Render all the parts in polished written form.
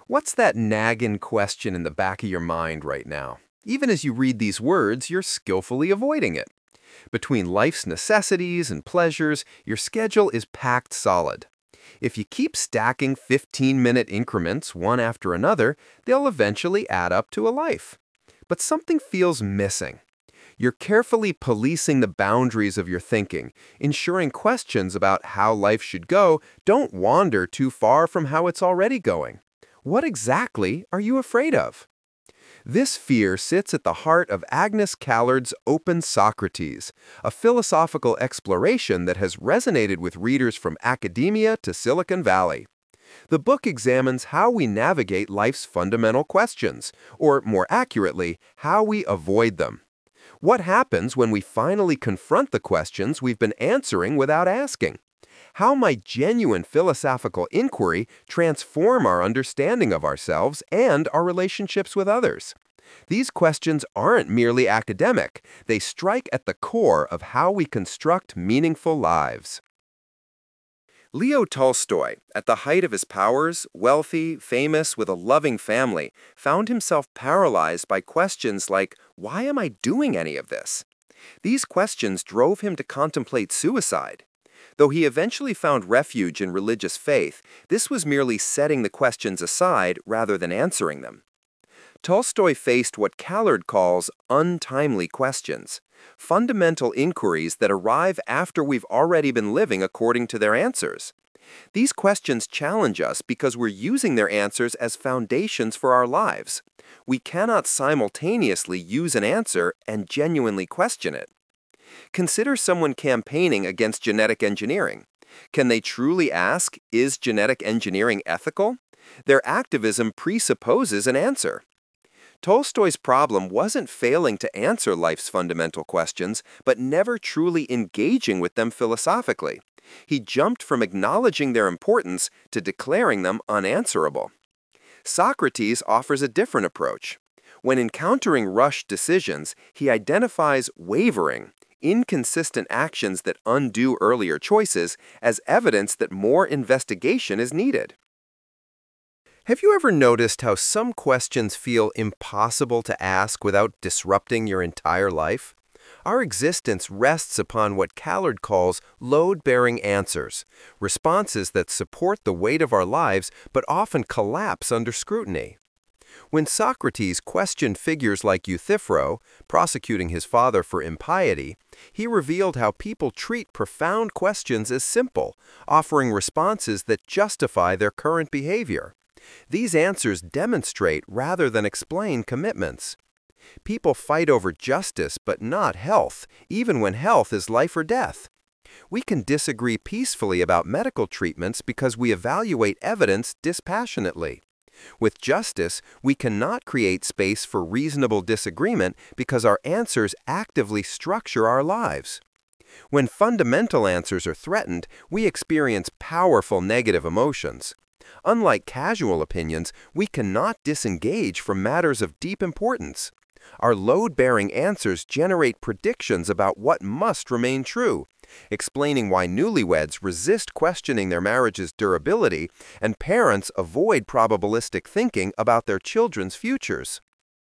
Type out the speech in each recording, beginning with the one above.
What's that nagging question in the back of your mind right now? Even as you read these words, you're skillfully avoiding it. Between life's necessities and pleasures, your schedule is packed solid. If you keep stacking 15-minute increments one after another, they'll eventually add up to a life. But something feels missing. You're carefully policing the boundaries of your thinking, ensuring questions about how life should go don't wander too far from how it's already going. What exactly are you afraid of? This fear sits at the heart of Agnes Callard's Open Socrates, a philosophical exploration that has resonated with readers from academia to Silicon Valley. The book examines how we navigate life's fundamental questions, or more accurately, how we avoid them. What happens when we finally confront the questions we've been answering without asking? How might genuine philosophical inquiry transform our understanding of ourselves and our relationships with others? These questions aren't merely academic, they strike at the core of how we construct meaningful lives. Leo Tolstoy, at the height of his powers, wealthy, famous, with a loving family, found himself paralyzed by questions like, why am I doing any of this? These questions drove him to contemplate suicide. Though he eventually found refuge in religious faith, this was merely setting the questions aside rather than answering them. Tolstoy faced what Callard calls untimely questions, fundamental inquiries that arrive after we've already been living according to their answers. These questions challenge us because we're using their answers as foundations for our lives. We cannot simultaneously use an answer and genuinely question it. Consider someone campaigning against genetic engineering. Can they truly ask, is genetic engineering ethical? Their activism presupposes an answer. Tolstoy's problem wasn't failing to answer life's fundamental questions, but never truly engaging with them philosophically. He jumped from acknowledging their importance to declaring them unanswerable. Socrates offers a different approach. When encountering rushed decisions, he identifies wavering, inconsistent actions that undo earlier choices, as evidence that more investigation is needed. Have you ever noticed how some questions feel impossible to ask without disrupting your entire life? Our existence rests upon what Callard calls load-bearing answers, responses that support the weight of our lives but often collapse under scrutiny. When Socrates questioned figures like Euthyphro, prosecuting his father for impiety, he revealed how people treat profound questions as simple, offering responses that justify their current behavior. These answers demonstrate rather than explain commitments. People fight over justice but not health, even when health is life or death. We can disagree peacefully about medical treatments because we evaluate evidence dispassionately. With justice, we cannot create space for reasonable disagreement because our answers actively structure our lives. When fundamental answers are threatened, we experience powerful negative emotions. Unlike casual opinions, we cannot disengage from matters of deep importance. Our load-bearing answers generate predictions about what must remain true, explaining why newlyweds resist questioning their marriage's durability and parents avoid probabilistic thinking about their children's futures.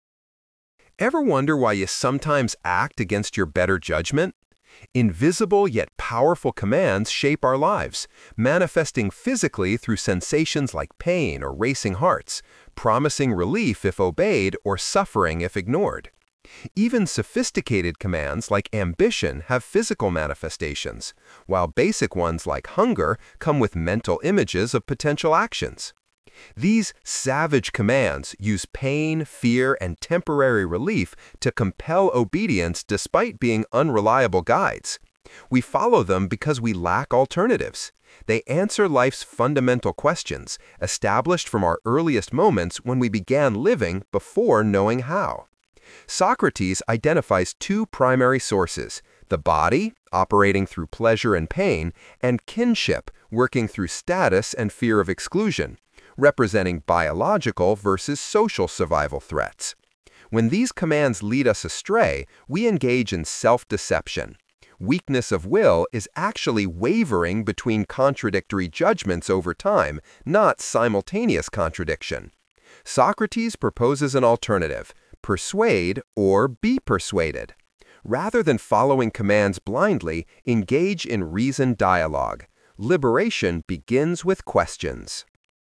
Ever wonder why you sometimes act against your better judgment? Invisible yet powerful commands shape our lives, manifesting physically through sensations like pain or racing hearts, promising relief if obeyed or suffering if ignored. Even sophisticated commands like ambition have physical manifestations, while basic ones like hunger come with mental images of potential actions. These savage commands use pain, fear, and temporary relief to compel obedience despite being unreliable guides. We follow them because we lack alternatives. They answer life's fundamental questions, established from our earliest moments when we began living before knowing how. Socrates identifies two primary sources: the body, operating through pleasure and pain, and kinship, working through status and fear of exclusion, representing biological versus social survival threats. When these commands lead us astray, we engage in self-deception. Weakness of will is actually wavering between contradictory judgments over time, not simultaneous contradiction. Socrates proposes an alternative: persuade or be persuaded. Rather than following commands blindly, engage in reasoned dialogue. Liberation begins with questions.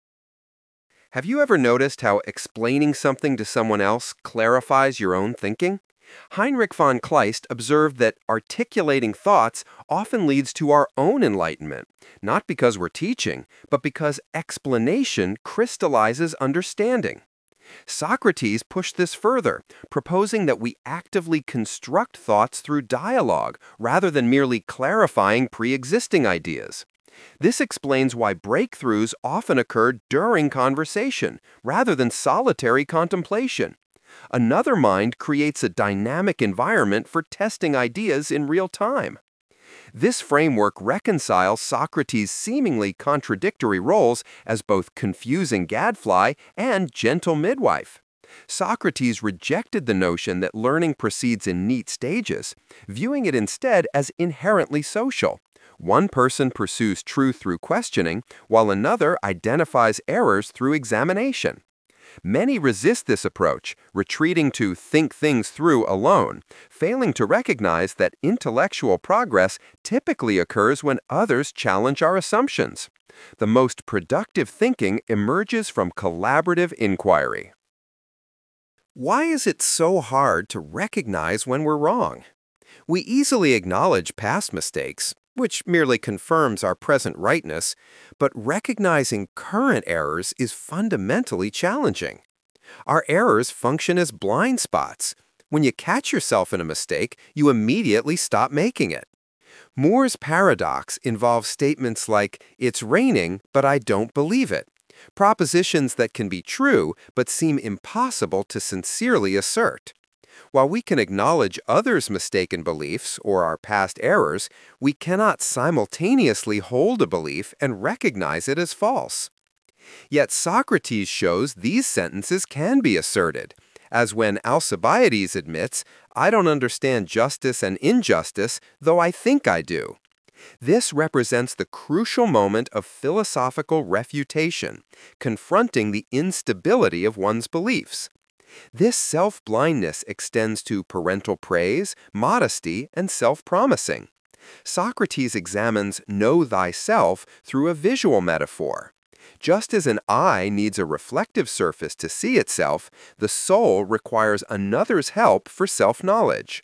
Have you ever noticed how explaining something to someone else clarifies your own thinking? Heinrich von Kleist observed that articulating thoughts often leads to our own enlightenment, not because we're teaching, but because explanation crystallizes understanding. Socrates pushed this further, proposing that we actively construct thoughts through dialogue rather than merely clarifying pre-existing ideas. This explains why breakthroughs often occur during conversation, rather than solitary contemplation. Another mind creates a dynamic environment for testing ideas in real time. This framework reconciles Socrates' seemingly contradictory roles as both confusing gadfly and gentle midwife. Socrates rejected the notion that learning proceeds in neat stages, viewing it instead as inherently social. One person pursues truth through questioning, while another identifies errors through examination. Many resist this approach, retreating to think things through alone, failing to recognize that intellectual progress typically occurs when others challenge our assumptions. The most productive thinking emerges from collaborative inquiry. Why is it so hard to recognize when we're wrong? We easily acknowledge past mistakes, which merely confirms our present rightness, but recognizing current errors is fundamentally challenging. Our errors function as blind spots. When you catch yourself in a mistake, you immediately stop making it. Moore's paradox involves statements like, "It's raining, but I don't believe it." Propositions that can be true, but seem impossible to sincerely assert. While we can acknowledge others' mistaken beliefs or our past errors, we cannot simultaneously hold a belief and recognize it as false. Yet Socrates shows these sentences can be asserted, as when Alcibiades admits, "I don't understand justice and injustice, though I think I do." This represents the crucial moment of philosophical refutation, confronting the instability of one's beliefs. This self-blindness extends to parental praise, modesty, and self-promising. Socrates examines know thyself through a visual metaphor. Just as an eye needs a reflective surface to see itself, the soul requires another's help for self-knowledge.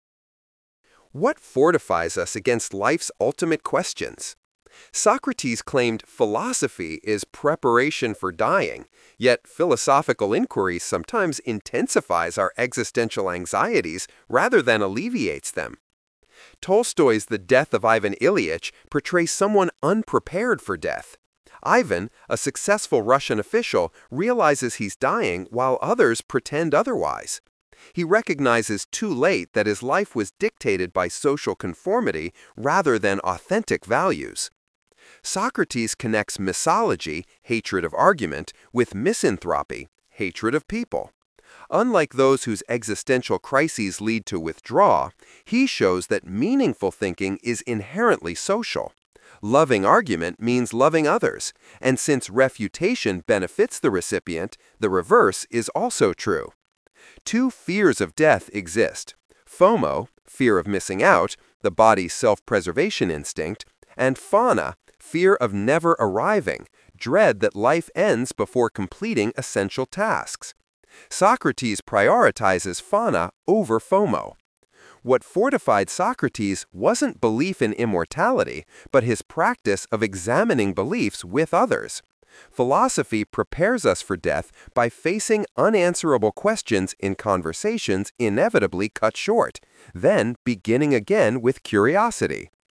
What fortifies us against life's ultimate questions? Socrates claimed philosophy is preparation for dying, yet philosophical inquiry sometimes intensifies our existential anxieties rather than alleviates them. Tolstoy's The Death of Ivan Ilyich portrays someone unprepared for death. Ivan, a successful Russian official, realizes he's dying while others pretend otherwise. He recognizes too late that his life was dictated by social conformity rather than authentic values. Socrates connects misology, hatred of argument, with misanthropy, hatred of people. Unlike those whose existential crises lead to withdrawal, he shows that meaningful thinking is inherently social. Loving argument means loving others, and since refutation benefits the recipient, the reverse is also true. Two fears of death exist: FOMO, fear of missing out, the body's self-preservation instinct, and phauna, fear of never arriving, dread that life ends before completing essential tasks. Socrates prioritizes phauna over FOMO. What fortified Socrates wasn't belief in immortality, but his practice of examining beliefs with others. Philosophy prepares us for death by facing unanswerable questions in conversations inevitably cut short, then beginning again with curiosity.